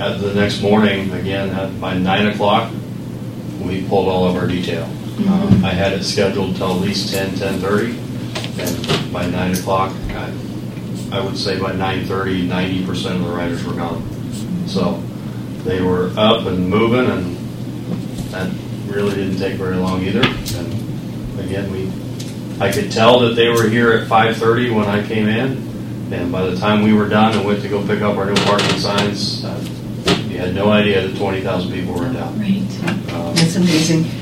at the next morning, again, by 9 o'clock, we pulled all of our detail. I had it scheduled till at least 10:30, and by 9 o'clock, I would say by 9:30, 90% of the riders were gone. So they were up and moving, and that really didn't take very long either. And again, I could tell that they were here at 5:30 when I came in, and by the time we were done and went to go pick up our new parking signs, you had no idea that 20,000 people were in town. Right. That's amazing.